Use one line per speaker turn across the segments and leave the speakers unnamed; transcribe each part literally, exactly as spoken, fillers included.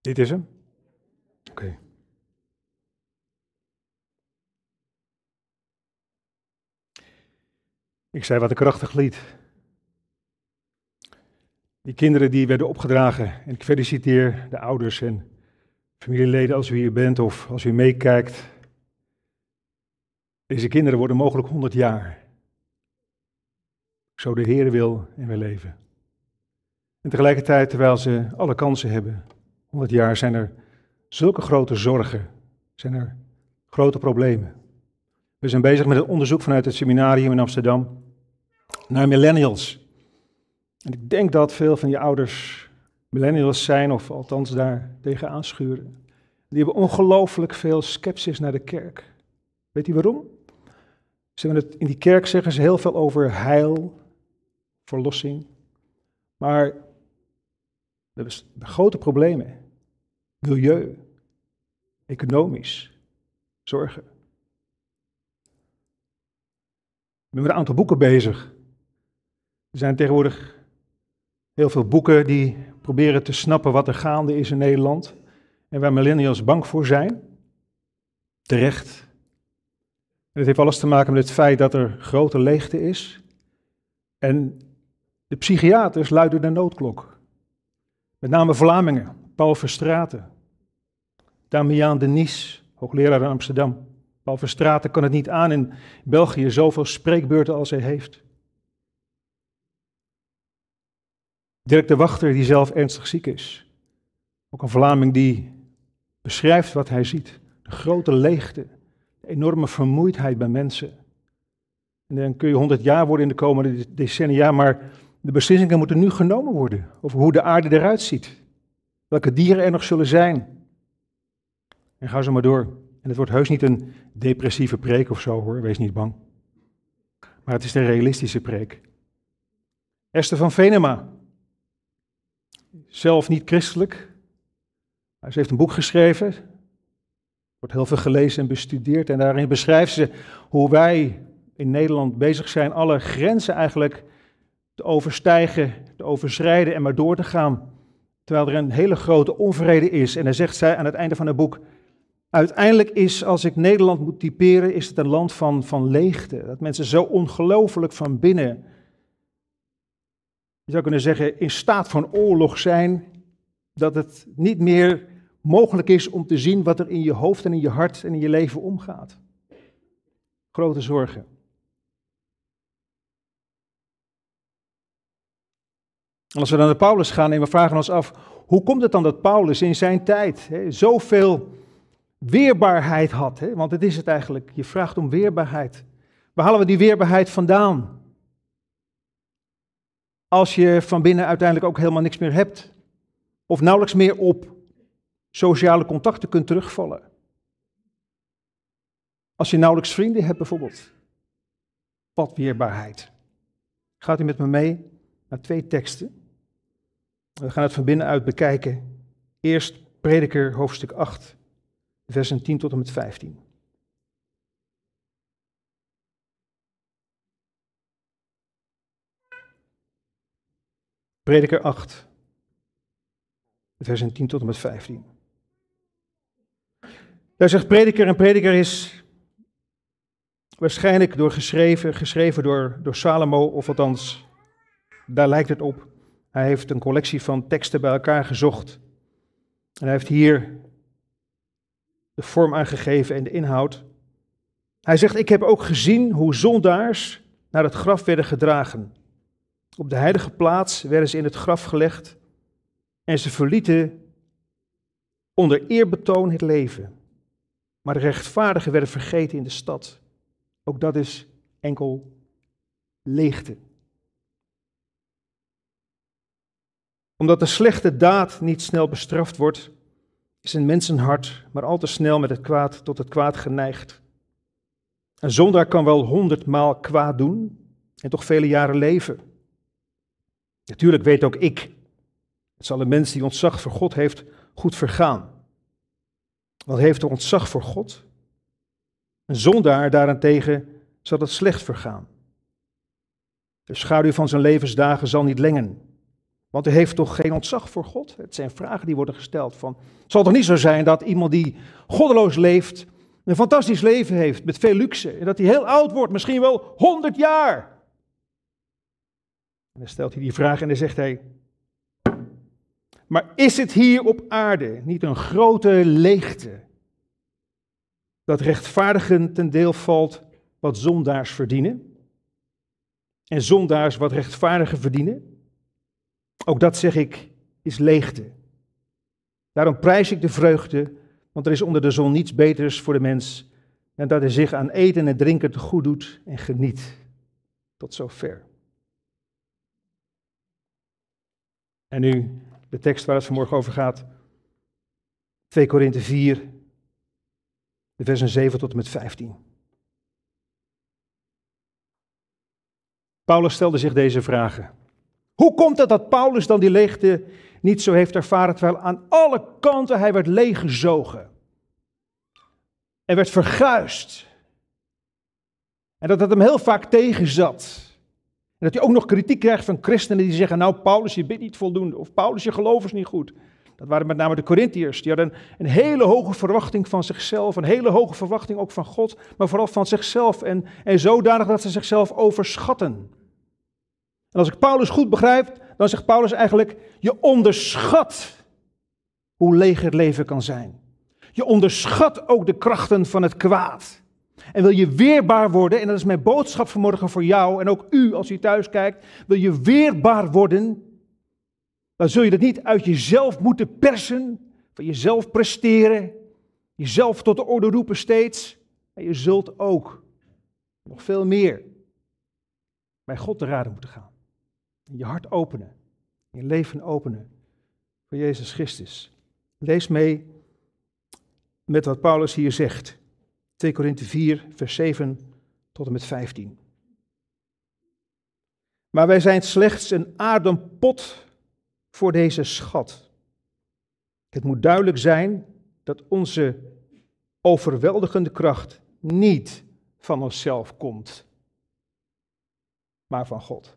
Dit is hem? Oké. Okay. Ik zei wat een krachtig lied. Die kinderen die werden opgedragen. En ik feliciteer de ouders en familieleden als u hier bent of als u meekijkt. Deze kinderen worden mogelijk honderd jaar. Zo de Heer wil en wij leven. En tegelijkertijd, terwijl ze alle kansen hebben, honderd jaar, zijn er zulke grote zorgen, zijn er grote problemen. We zijn bezig met het onderzoek vanuit het seminarium in Amsterdam naar millennials. En ik denk dat veel van je ouders millennials zijn, of althans daar tegen aanschuren. Die hebben ongelooflijk veel sceptisch naar de kerk. Weet u waarom? Ze hebben het, in die kerk zeggen ze heel veel over heil, verlossing. Maar we hebben grote problemen. Milieu, economisch, zorgen. Ik ben met een aantal boeken bezig. Er zijn tegenwoordig heel veel boeken die proberen te snappen wat er gaande is in Nederland. En waar millennials bang voor zijn. Terecht. En het heeft alles te maken met het feit dat er grote leegte is. En de psychiaters luiden de noodklok. Met name Vlamingen, Paul Verstraeten. Damian Denies, hoogleraar in Amsterdam. Paul Verstraeten kan het niet aan in België zoveel spreekbeurten als hij heeft. Dirk de Wachter, die zelf ernstig ziek is. Ook een Vlaming die beschrijft wat hij ziet. De grote leegte, de enorme vermoeidheid bij mensen. En dan kun je honderd jaar worden in de komende decennia, maar de beslissingen moeten nu genomen worden over hoe de aarde eruit ziet. Welke dieren er nog zullen zijn. En ga zo maar door. En het wordt heus niet een depressieve preek of zo hoor, wees niet bang. Maar het is een realistische preek. Esther van Venema, zelf niet christelijk. Ze heeft een boek geschreven, wordt heel veel gelezen en bestudeerd. En daarin beschrijft ze hoe wij in Nederland bezig zijn alle grenzen eigenlijk te overstijgen, te overschrijden en maar door te gaan. Terwijl er een hele grote onvrede is. En dan zegt zij aan het einde van het boek: uiteindelijk is, als ik Nederland moet typeren, is het een land van, van leegte. Dat mensen zo ongelooflijk van binnen, je zou kunnen zeggen, in staat van oorlog zijn, dat het niet meer mogelijk is om te zien wat er in je hoofd en in je hart en in je leven omgaat. Grote zorgen. En als we dan naar Paulus gaan en we vragen ons af, hoe komt het dan dat Paulus in zijn tijd hè, zoveel weerbaarheid had? Hè? Want het is het eigenlijk, je vraagt om weerbaarheid. Waar halen we die weerbaarheid vandaan? Als je van binnen uiteindelijk ook helemaal niks meer hebt. Of nauwelijks meer op sociale contacten kunt terugvallen. Als je nauwelijks vrienden hebt bijvoorbeeld. Wat weerbaarheid. Gaat u met me mee naar twee teksten. We gaan het van binnenuit bekijken. Eerst Prediker hoofdstuk acht, versen tien tot en met vijftien. Prediker acht, versen tien tot en met vijftien. Daar zegt Prediker, en Prediker is waarschijnlijk door geschreven, geschreven door, door Salomo, of althans, daar lijkt het op. Hij heeft een collectie van teksten bij elkaar gezocht. En hij heeft hier de vorm aangegeven en de inhoud. Hij zegt, ik heb ook gezien hoe zondaars naar het graf werden gedragen. Op de heilige plaats werden ze in het graf gelegd en ze verlieten onder eerbetoon het leven. Maar de rechtvaardigen werden vergeten in de stad. Ook dat is enkel leegte. Omdat de slechte daad niet snel bestraft wordt, is een mensenhart maar al te snel met het kwaad tot het kwaad geneigd. Een zondaar kan wel honderdmaal kwaad doen en toch vele jaren leven. Natuurlijk weet ook ik, het zal een mens die ontzag voor God heeft, goed vergaan. Wat heeft er ontzag voor God? Een zondaar daarentegen zal het slecht vergaan. De schaduw van zijn levensdagen zal niet lengen. Want u heeft toch geen ontzag voor God? Het zijn vragen die worden gesteld van, het zal toch niet zo zijn dat iemand die goddeloos leeft, een fantastisch leven heeft met veel luxe, en dat hij heel oud wordt, misschien wel honderd jaar. En dan stelt hij die vraag en dan zegt hij, maar is het hier op aarde niet een grote leegte, dat rechtvaardigen ten deel valt wat zondaars verdienen, en zondaars wat rechtvaardigen verdienen? Ook dat, zeg ik, is leegte. Daarom prijs ik de vreugde, want er is onder de zon niets beters voor de mens dan dat hij zich aan eten en drinken te goed doet en geniet. Tot zover. En nu de tekst waar het vanmorgen over gaat. twee Korinthe vier, de versen zeven tot en met vijftien. Paulus stelde zich deze vragen. Hoe komt het dat Paulus dan die leegte niet zo heeft ervaren, terwijl aan alle kanten hij werd leeggezogen en werd verguisd? En dat het hem heel vaak tegenzat. En dat hij ook nog kritiek krijgt van christenen die zeggen, nou Paulus, je bidt niet voldoende, of Paulus, je geloof is niet goed. Dat waren met name de Korintiërs, die hadden een hele hoge verwachting van zichzelf, een hele hoge verwachting ook van God, maar vooral van zichzelf en, en zodanig dat ze zichzelf overschatten. En als ik Paulus goed begrijp, dan zegt Paulus eigenlijk, je onderschat hoe leeg het leven kan zijn. Je onderschat ook de krachten van het kwaad. En wil je weerbaar worden, en dat is mijn boodschap vanmorgen voor jou en ook u als u thuis kijkt, wil je weerbaar worden, dan zul je dat niet uit jezelf moeten persen, van jezelf presteren, jezelf tot de orde roepen steeds. En je zult ook nog veel meer bij God te raden moeten gaan. Je hart openen, je leven openen voor Jezus Christus. Lees mee met wat Paulus hier zegt. twee Korinthe vier, vers zeven tot en met vijftien. Maar wij zijn slechts een aarden pot voor deze schat. Het moet duidelijk zijn dat onze overweldigende kracht niet van onszelf komt, maar van God.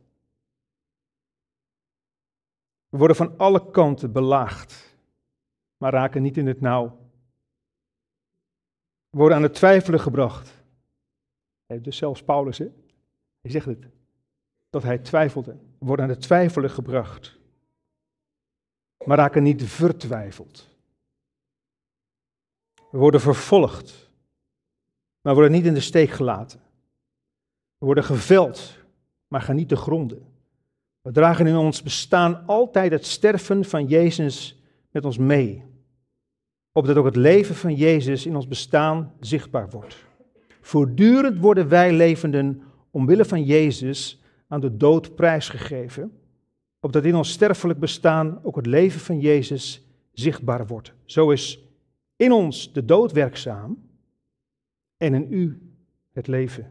We worden van alle kanten belaagd, maar raken niet in het nauw. We worden aan het twijfelen gebracht. Dus zelfs Paulus, hè? Hij zegt het, dat hij twijfelde. We worden aan het twijfelen gebracht, maar raken niet vertwijfeld. We worden vervolgd, maar worden niet in de steek gelaten. We worden geveld, maar gaan niet te gronden. We dragen in ons bestaan altijd het sterven van Jezus met ons mee, opdat ook het leven van Jezus in ons bestaan zichtbaar wordt. Voortdurend worden wij levenden omwille van Jezus aan de dood prijsgegeven, opdat in ons sterfelijk bestaan ook het leven van Jezus zichtbaar wordt. Zo is in ons de dood werkzaam en in u het leven.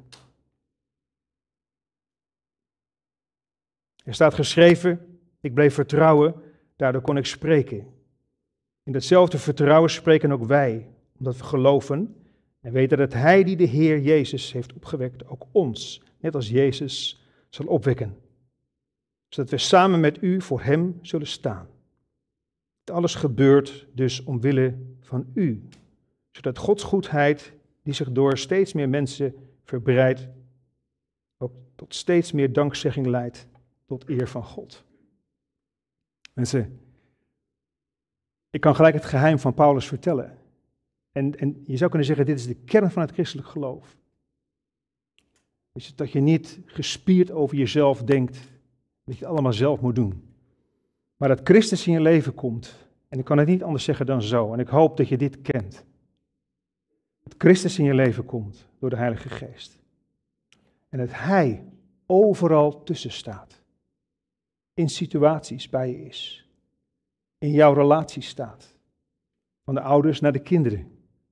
Er staat geschreven, ik bleef vertrouwen, daardoor kon ik spreken. In datzelfde vertrouwen spreken ook wij, omdat we geloven en weten dat Hij die de Heer Jezus heeft opgewekt, ook ons, net als Jezus, zal opwekken. Zodat we samen met u voor Hem zullen staan. Het alles gebeurt dus omwille van u, zodat Gods goedheid, die zich door steeds meer mensen verbreidt, ook tot steeds meer dankzegging leidt, tot eer van God. Mensen, ik kan gelijk het geheim van Paulus vertellen. En, en je zou kunnen zeggen, dit is de kern van het christelijk geloof. Dus dat je niet gespierd over jezelf denkt, dat je het allemaal zelf moet doen. Maar dat Christus in je leven komt, en ik kan het niet anders zeggen dan zo, en ik hoop dat je dit kent. Dat Christus in je leven komt door de Heilige Geest. En dat Hij overal tussen staat. In situaties bij je is. In jouw relatie staat. Van de ouders naar de kinderen.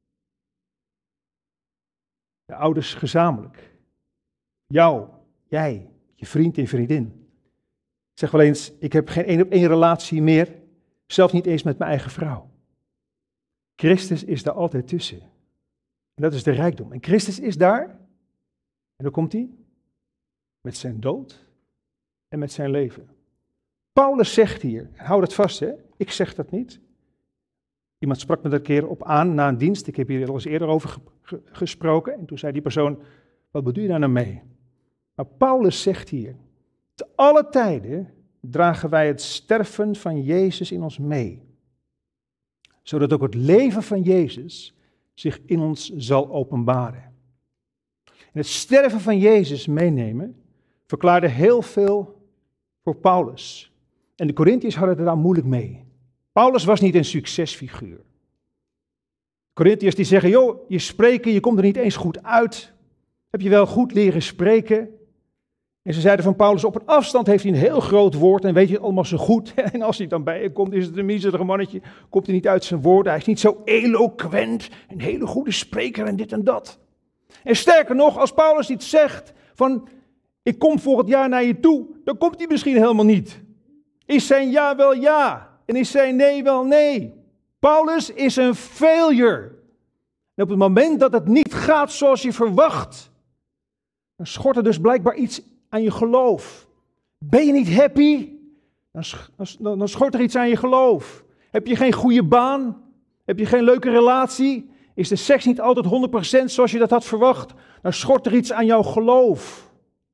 De ouders gezamenlijk. Jou, jij, je vriend en vriendin. Ik zeg wel eens, ik heb geen één op één relatie meer. Zelfs niet eens met mijn eigen vrouw. Christus is daar altijd tussen. En dat is de rijkdom. En Christus is daar. En dan komt hij. Met zijn dood en met zijn leven. Paulus zegt hier, hou het vast hè, ik zeg dat niet. Iemand sprak me daar een keer op aan na een dienst, ik heb hier al eens eerder over ge- ge- gesproken. En toen zei die persoon, wat bedoel je daar nou mee? Maar Paulus zegt hier, te alle tijden dragen wij het sterven van Jezus in ons mee. Zodat ook het leven van Jezus zich in ons zal openbaren. En het sterven van Jezus meenemen verklaarde heel veel voor Paulus. En de Korintiërs hadden het daar moeilijk mee. Paulus was niet een succesfiguur. Korintiërs die zeggen, joh, je spreken, je komt er niet eens goed uit. Heb je wel goed leren spreken? En ze zeiden van Paulus, op een afstand heeft hij een heel groot woord en weet je het allemaal zo goed. En als hij dan bij je komt, is het een miserige mannetje, komt hij niet uit zijn woorden. Hij is niet zo eloquent, een hele goede spreker en dit en dat. En sterker nog, als Paulus iets zegt van, ik kom volgend jaar naar je toe, dan komt hij misschien helemaal niet. Is zijn ja wel ja en is zijn nee wel nee. Paulus is een failure. En op het moment dat het niet gaat zoals je verwacht, dan schort er dus blijkbaar iets aan je geloof. Ben je niet happy? Dan, dan, dan schort er iets aan je geloof. Heb je geen goede baan? Heb je geen leuke relatie? Is de seks niet altijd honderd procent zoals je dat had verwacht? Dan schort er iets aan jouw geloof.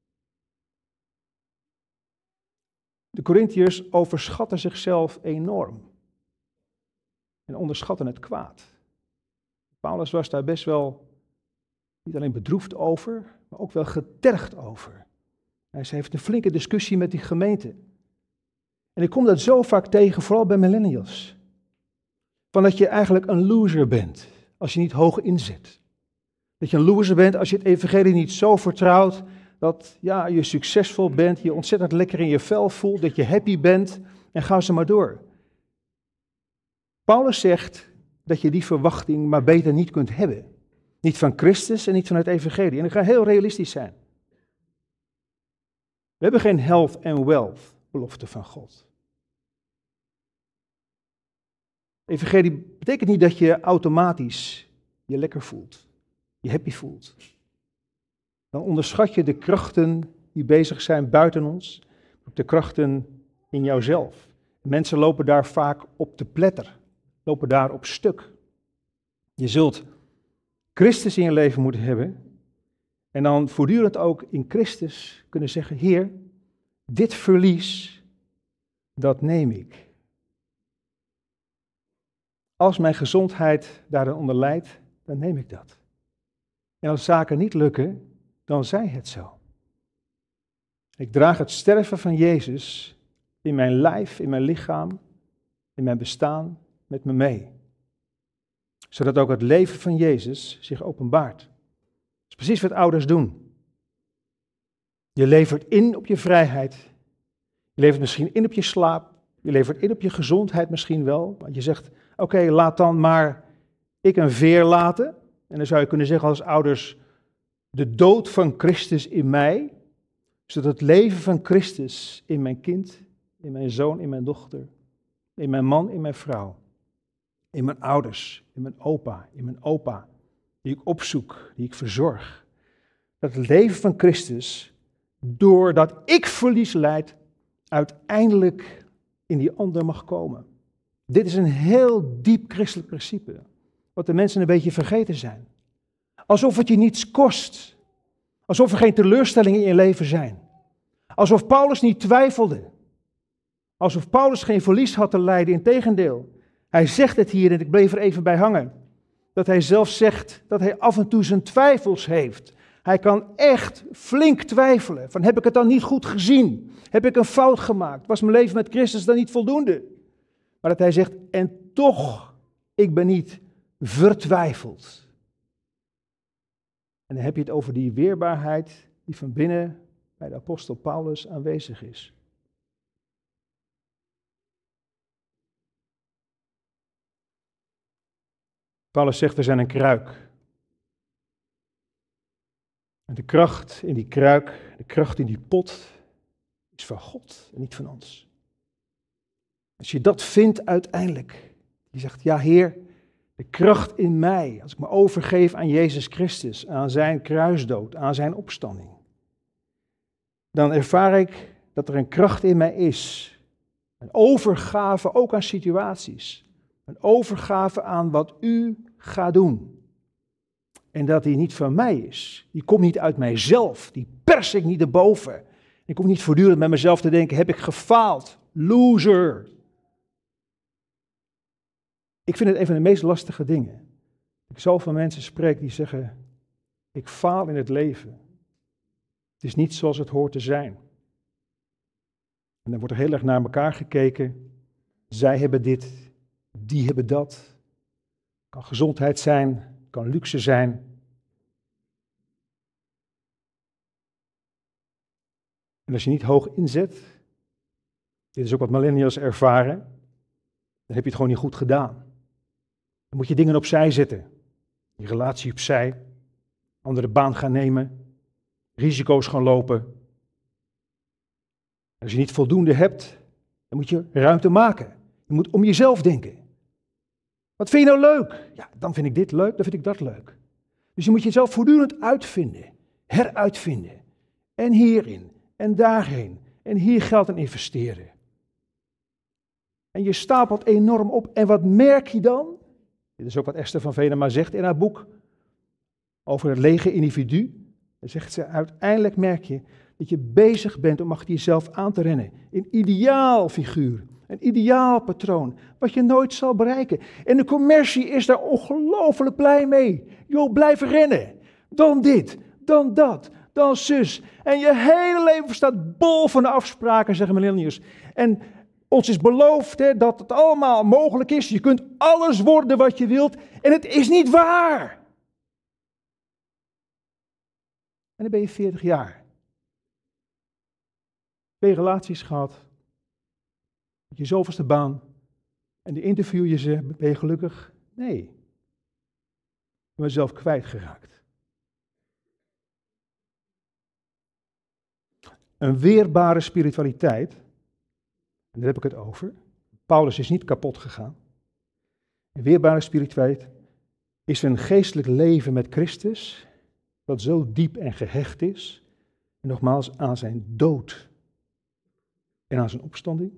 De Korintiërs overschatten zichzelf enorm. En onderschatten het kwaad. Paulus was daar best wel niet alleen bedroefd over, maar ook wel getergd over. Hij heeft een flinke discussie met die gemeente. En ik kom dat zo vaak tegen, vooral bij millennials. Van dat je eigenlijk een loser bent, als je niet hoog inzet. Dat je een loser bent als je het evangelie niet zo vertrouwt, dat ja, je succesvol bent, je ontzettend lekker in je vel voelt, dat je happy bent en ga ze maar door. Paulus zegt dat je die verwachting maar beter niet kunt hebben. Niet van Christus en niet van het evangelie. En ik ga heel realistisch zijn. We hebben geen health and wealth belofte van God. Evangelie betekent niet dat je automatisch je lekker voelt, je happy voelt. Dan onderschat je de krachten die bezig zijn buiten ons, de krachten in jouzelf. Mensen lopen daar vaak op te pletter, lopen daar op stuk. Je zult Christus in je leven moeten hebben en dan voortdurend ook in Christus kunnen zeggen, Heer, dit verlies, dat neem ik. Als mijn gezondheid daaraan onder lijdt, dan neem ik dat. En als zaken niet lukken, dan zij het zo. Ik draag het sterven van Jezus in mijn lijf, in mijn lichaam, in mijn bestaan met me mee. Zodat ook het leven van Jezus zich openbaart. Dat is precies wat ouders doen. Je levert in op je vrijheid. Je levert misschien in op je slaap. Je levert in op je gezondheid misschien wel. Want je zegt, oké, okay, laat dan maar ik een veer laten. En dan zou je kunnen zeggen als ouders, de dood van Christus in mij, zodat het leven van Christus in mijn kind, in mijn zoon, in mijn dochter, in mijn man, in mijn vrouw, in mijn ouders, in mijn opa, in mijn opa, die ik opzoek, die ik verzorg. Dat het leven van Christus, doordat ik verlies lijd, uiteindelijk in die ander mag komen. Dit is een heel diep christelijk principe, wat de mensen een beetje vergeten zijn. Alsof het je niets kost. Alsof er geen teleurstellingen in je leven zijn. Alsof Paulus niet twijfelde. Alsof Paulus geen verlies had te lijden, integendeel. Hij zegt het hier en ik bleef er even bij hangen. Dat hij zelf zegt dat hij af en toe zijn twijfels heeft. Hij kan echt flink twijfelen. Van heb ik het dan niet goed gezien? Heb ik een fout gemaakt? Was mijn leven met Christus dan niet voldoende? Maar dat hij zegt, en toch, ik ben niet vertwijfeld. En dan heb je het over die weerbaarheid die van binnen bij de apostel Paulus aanwezig is. Paulus zegt, we zijn een kruik. En de kracht in die kruik, de kracht in die pot, is van God en niet van ons. Als je dat vindt uiteindelijk, je zegt, ja Heer, de kracht in mij, als ik me overgeef aan Jezus Christus, aan zijn kruisdood, aan zijn opstanding, dan ervaar ik dat er een kracht in mij is Een overgave ook aan situaties. Een overgave aan wat u gaat doen. En dat die niet van mij is. Die komt niet uit mijzelf. Die pers ik niet erboven. Ik hoef niet voortdurend met mezelf te denken, heb ik gefaald? Loser. Ik vind het een van de meest lastige dingen. Ik zoveel mensen spreek die zeggen, ik faal in het leven. Het is niet zoals het hoort te zijn. En dan wordt er heel erg naar elkaar gekeken. Zij hebben dit, die hebben dat. Het kan gezondheid zijn, het kan luxe zijn. En als je niet hoog inzet, dit is ook wat millennials ervaren, dan heb je het gewoon niet goed gedaan. Dan moet je dingen opzij zetten. Je relatie opzij, andere baan gaan nemen, risico's gaan lopen. En als je niet voldoende hebt, dan moet je ruimte maken. Je moet om jezelf denken. Wat vind je nou leuk? Ja, dan vind ik dit leuk, dan vind ik dat leuk. Dus je moet jezelf voortdurend uitvinden, heruitvinden. En hierin, en daarheen, en hier geld in investeren. En je stapelt enorm op. En wat merk je dan? Dit is ook wat Esther van Venema zegt in haar boek over het lege individu. Dan zegt ze, uiteindelijk merk je dat je bezig bent om achter jezelf aan te rennen. Een ideaal figuur, een ideaal patroon, wat je nooit zal bereiken. En de commercie is daar ongelooflijk blij mee. Joh, blijf rennen. Dan dit, dan dat, dan zus. En je hele leven staat bol van de afspraken, zeggen millennials. En ons is beloofd hè, dat het allemaal mogelijk is. Je kunt alles worden wat je wilt. En het is niet waar. En dan ben je veertig jaar. Twee relaties gehad. Je zoveelste baan. En die interview je ze, ben je gelukkig? Nee. Je bent jezelf kwijtgeraakt. Een weerbare spiritualiteit. En daar heb ik het over. Paulus is niet kapot gegaan. Een weerbare spiritualiteit is een geestelijk leven met Christus, dat zo diep en gehecht is, en nogmaals aan zijn dood en aan zijn opstanding,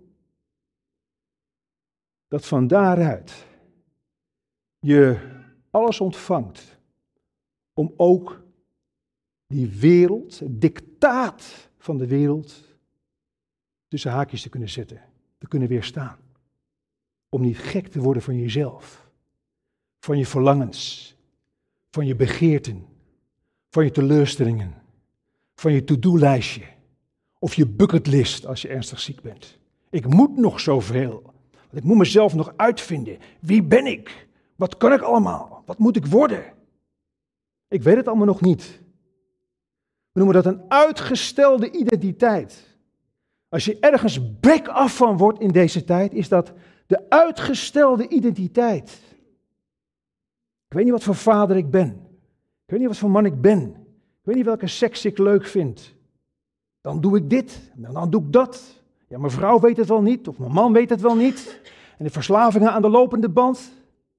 dat van daaruit je alles ontvangt om ook die wereld, het dictaat van de wereld, tussen haakjes te kunnen zetten, te kunnen weerstaan. Om niet gek te worden van jezelf, van je verlangens, van je begeerten, van je teleurstellingen, van je to-do-lijstje of je bucketlist als je ernstig ziek bent. Ik moet nog zoveel, want ik moet mezelf nog uitvinden. Wie ben ik? Wat kan ik allemaal? Wat moet ik worden? Ik weet het allemaal nog niet. We noemen dat een uitgestelde identiteit. Als je ergens back af van wordt in deze tijd, is dat de uitgestelde identiteit. Ik weet niet wat voor vader ik ben. Ik weet niet wat voor man ik ben. Ik weet niet welke seks ik leuk vind. Dan doe ik dit, en dan doe ik dat. Ja, mijn vrouw weet het wel niet, of mijn man weet het wel niet. En de verslavingen aan de lopende band.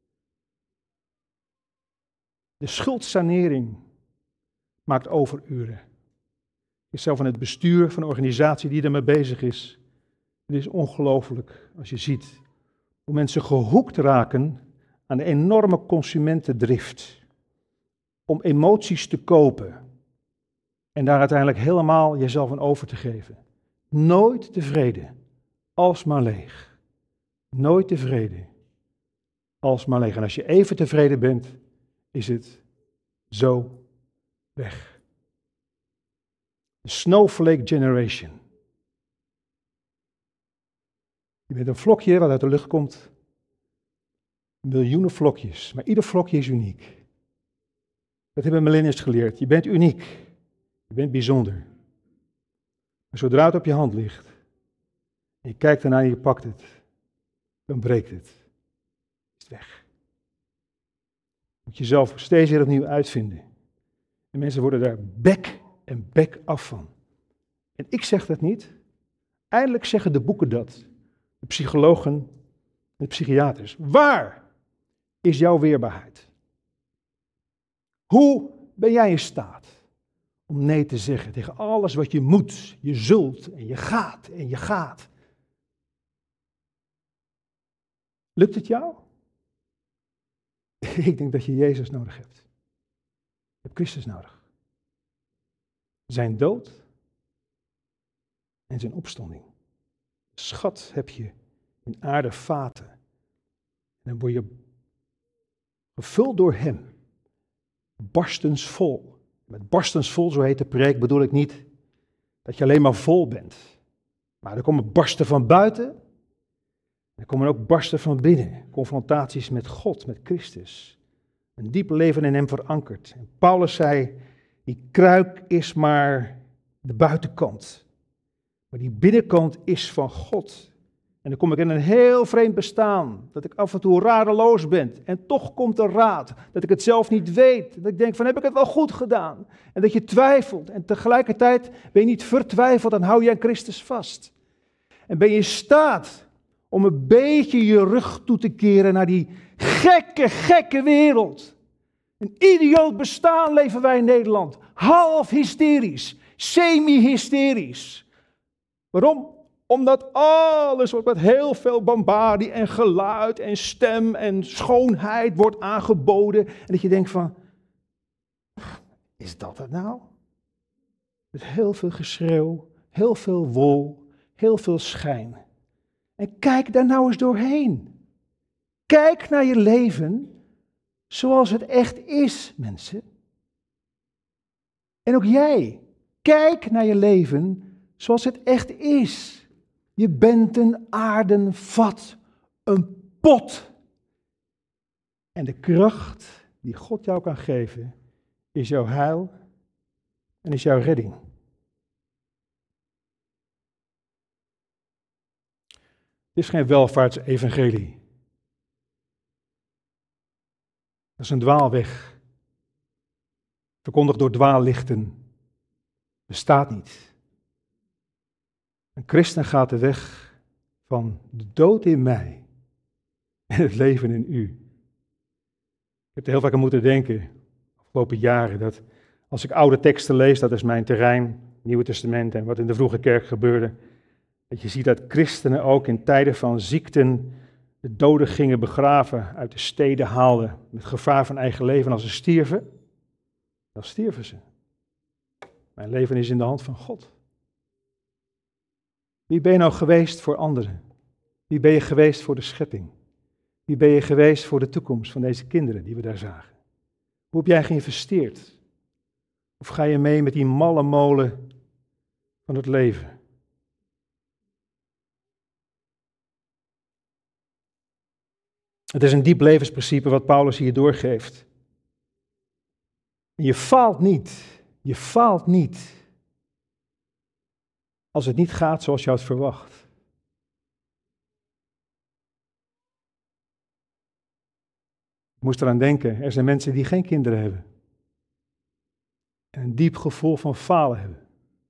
De schuldsanering maakt overuren. Ik ben zelf in het bestuur van een organisatie die daarmee bezig is. Het is ongelooflijk als je ziet hoe mensen gehoekt raken aan de enorme consumentendrift. Om emoties te kopen en daar uiteindelijk helemaal jezelf aan over te geven. Nooit tevreden, alsmaar leeg. Nooit tevreden, alsmaar leeg. En als je even tevreden bent, is het zo weg. De snowflake generation. Je bent een vlokje wat uit de lucht komt. Miljoenen vlokjes, maar ieder vlokje is uniek. Dat hebben millennials geleerd. Je bent uniek. Je bent bijzonder. Maar zodra het op je hand ligt, en je kijkt ernaar en je pakt het, dan breekt het. Is het weg. Je moet jezelf steeds weer opnieuw uitvinden. En mensen worden daar bek en bek af van. En ik zeg dat niet. Eindelijk zeggen de boeken dat. De psychologen en de psychiaters. Waar is jouw weerbaarheid? Hoe ben jij in staat om nee te zeggen tegen alles wat je moet, je zult en je gaat en je gaat? Lukt het jou? Ik denk dat je Jezus nodig hebt. Je hebt Christus nodig. Zijn dood en zijn opstanding. Schat heb je in aarde vaten. En dan word je gevuld door hem. Barstensvol. Met barstensvol, zo heet de preek, bedoel ik niet dat je alleen maar vol bent. Maar er komen barsten van buiten. Er komen ook barsten van binnen. Confrontaties met God, met Christus. Een diep leven in hem verankerd. En Paulus zei, die kruik is maar de buitenkant. Maar die binnenkant is van God. En dan kom ik in een heel vreemd bestaan. Dat ik af en toe radeloos ben. En toch komt er raad. Dat ik het zelf niet weet. Dat ik denk van, heb ik het wel goed gedaan? En dat je twijfelt. En tegelijkertijd ben je niet vertwijfeld. Dan hou je aan Christus vast. En ben je in staat om een beetje je rug toe te keren naar die gekke, gekke wereld. Een idioot bestaan leven wij in Nederland. Half hysterisch. Semi-hysterisch. Waarom? Omdat alles wordt met heel veel bombardie en geluid en stem en schoonheid wordt aangeboden. En dat je denkt van, is dat het nou? Met heel veel geschreeuw, heel veel wol, heel veel schijn. En kijk daar nou eens doorheen. Kijk naar je leven zoals het echt is, mensen. En ook jij, kijk naar je leven zoals het echt is. Je bent een aarden vat, een pot. En de kracht die God jou kan geven, is jouw heil en is jouw redding. Het is geen welvaartsevangelie. Dat is een dwaalweg. Verkondigd door dwaallichten. Bestaat niet. Een christen gaat de weg van de dood in mij en het leven in u. Ik heb er heel vaak aan moeten denken, de afgelopen jaren, dat als ik oude teksten lees, dat is mijn terrein, Nieuwe Testament en wat in de vroege kerk gebeurde, dat je ziet dat christenen ook in tijden van ziekten de doden gingen begraven, uit de steden haalden, met gevaar van eigen leven. En als ze stierven, dan stierven ze. Mijn leven is in de hand van God. Wie ben je nou geweest voor anderen? Wie ben je geweest voor de schepping? Wie ben je geweest voor de toekomst van deze kinderen die we daar zagen? Hoe heb jij geïnvesteerd? Of ga je mee met die malle molen van het leven? Het is een diep levensprincipe wat Paulus hier doorgeeft. En je faalt niet, je faalt niet als het niet gaat zoals je had verwacht. Ik moest eraan denken, er zijn mensen die geen kinderen hebben. En een diep gevoel van falen hebben.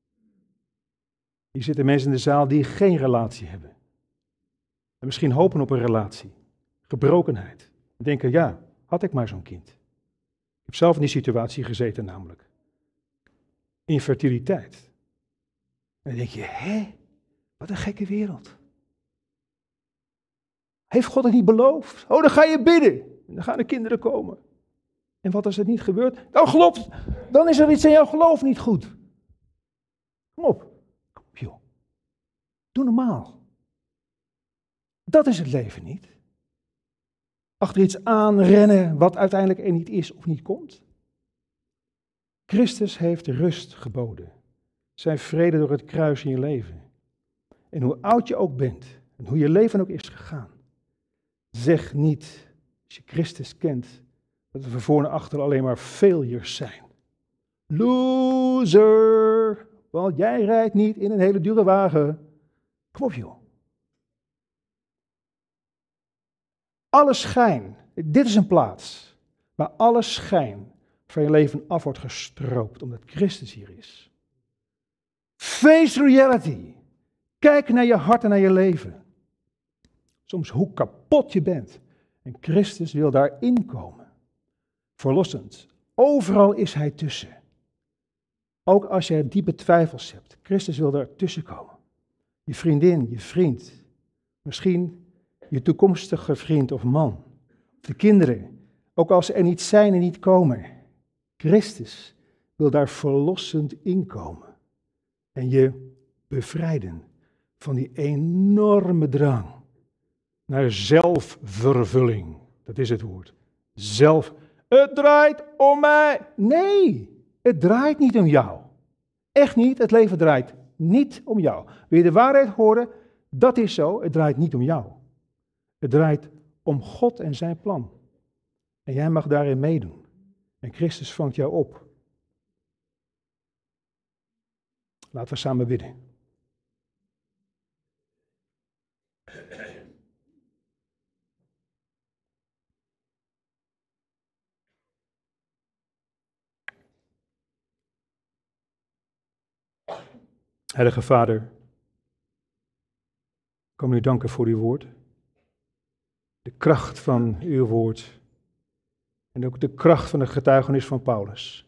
Hier zitten mensen in de zaal die geen relatie hebben. En misschien hopen op een relatie. Gebrokenheid. En denken, ja, had ik maar zo'n kind. Ik heb zelf in die situatie gezeten namelijk. Infertiliteit. En dan denk je, hé, wat een gekke wereld. Heeft God het niet beloofd? Oh, dan ga je bidden. En dan gaan de kinderen komen. En wat als het niet gebeurt? Dan geloof, dan is er iets in jouw geloof niet goed. Kom op. Kom op, joh. Doe normaal. Dat is het leven niet. Achter iets aanrennen wat uiteindelijk er niet is of niet komt. Christus heeft rust geboden. Zijn vrede door het kruis in je leven. En hoe oud je ook bent, en hoe je leven ook is gegaan. Zeg niet, als je Christus kent, dat we van voor en achter alleen maar failures zijn. Loser, want jij rijdt niet in een hele dure wagen. Kom op joh. Alle schijn, dit is een plaats waar alle schijn van je leven af wordt gestroopt, omdat Christus hier is. Face reality. Kijk naar je hart en naar je leven. Soms hoe kapot je bent. En Christus wil daarin komen. Verlossend. Overal is hij tussen. Ook als je diepe twijfels hebt. Christus wil daar tussen komen. Je vriendin, je vriend. Misschien je toekomstige vriend of man, de kinderen, ook als ze er niet zijn en niet komen. Christus wil daar verlossend inkomen en je bevrijden van die enorme drang naar zelfvervulling. Dat is het woord. Zelf. Het draait om mij. Nee, het draait niet om jou. Echt niet, het leven draait niet om jou. Wil je de waarheid horen? Dat is zo, het draait niet om jou. Het draait om God en zijn plan. En jij mag daarin meedoen. En Christus vangt jou op. Laten we samen bidden. Heilige Vader, ik kom u danken voor uw woord. De kracht van uw woord. En ook de kracht van de getuigenis van Paulus.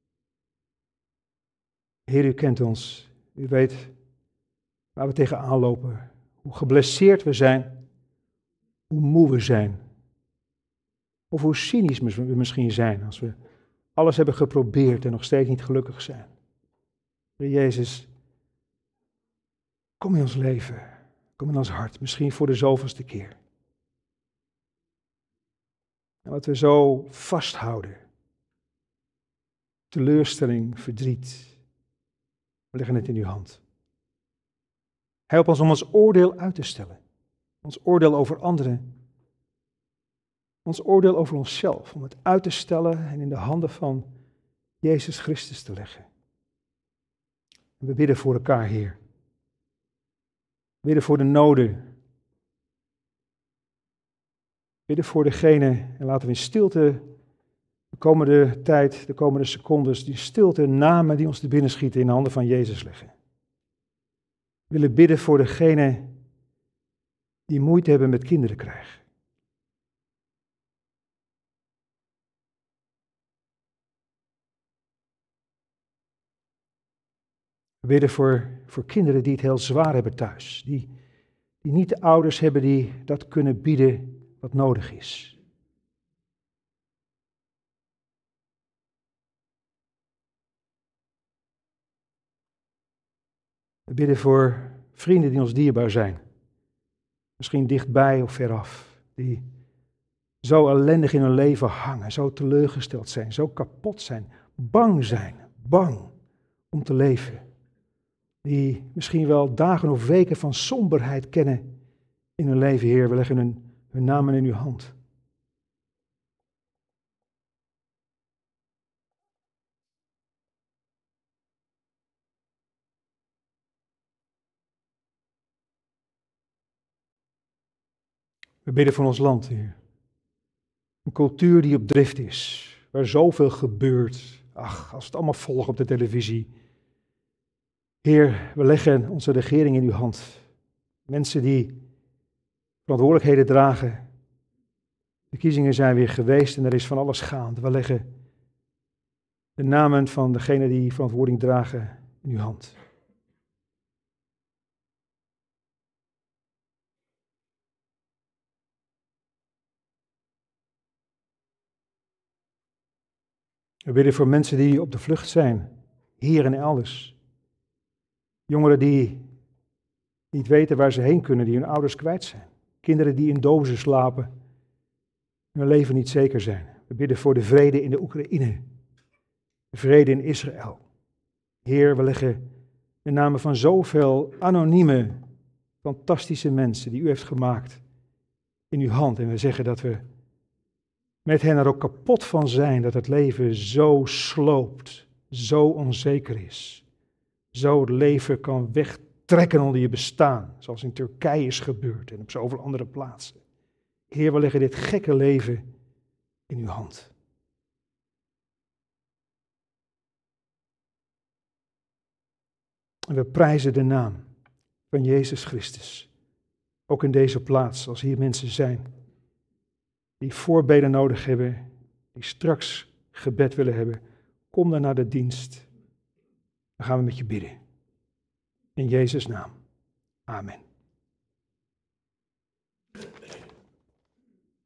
Heer, u kent ons. U weet waar we tegenaan lopen. Hoe geblesseerd we zijn. Hoe moe we zijn. Of hoe cynisch we misschien zijn als we alles hebben geprobeerd en nog steeds niet gelukkig zijn. Heer Jezus, kom in ons leven. Kom in ons hart. Misschien voor de zoveelste keer. En wat we zo vasthouden. Teleurstelling, verdriet. We leggen het in uw hand. Help ons om ons oordeel uit te stellen. Ons oordeel over anderen. Ons oordeel over onszelf. Om het uit te stellen en in de handen van Jezus Christus te leggen. En we bidden voor elkaar, Heer. We bidden voor de noden. Bidden voor degene, en laten we in stilte de komende tijd, de komende secondes, die stilte namen die ons te binnen schieten in de handen van Jezus leggen. We willen bidden voor degene die moeite hebben met kinderen krijgen. We bidden voor, voor kinderen die het heel zwaar hebben thuis, die, die niet de ouders hebben die dat kunnen bieden wat nodig is. We bidden voor vrienden die ons dierbaar zijn. Misschien dichtbij of veraf. Die zo ellendig in hun leven hangen, zo teleurgesteld zijn, zo kapot zijn. Bang zijn, bang om te leven. Die misschien wel dagen of weken van somberheid kennen in hun leven, Heer. We leggen hun Hun namen in uw hand. We bidden voor ons land, Heer. Een cultuur die op drift is, waar zoveel gebeurt. Ach, als we het allemaal volgen op de televisie. Heer, we leggen onze regering in uw hand. Mensen die verantwoordelijkheden de verkiezingen zijn weer geweest en er is van alles gaande. We leggen de namen van degenen die verantwoording dragen in uw hand. We bidden voor mensen die op de vlucht zijn, hier en elders. Jongeren die niet weten waar ze heen kunnen, die hun ouders kwijt zijn. Kinderen die in dozen slapen, hun leven niet zeker zijn. We bidden voor de vrede in de Oekraïne, de vrede in Israël. Heer, we leggen de namen van zoveel anonieme, fantastische mensen die u heeft gemaakt in uw hand. En we zeggen dat we met hen er ook kapot van zijn dat het leven zo sloopt, zo onzeker is. Zo het leven kan wegtrekken onder je bestaan, zoals in Turkije is gebeurd en op zoveel andere plaatsen. Heer, we leggen dit gekke leven in uw hand. En we prijzen de naam van Jezus Christus. Ook in deze plaats, als hier mensen zijn die voorbeden nodig hebben, die straks gebed willen hebben, kom dan naar de dienst. Dan gaan we met je bidden. In Jezus' naam. Amen.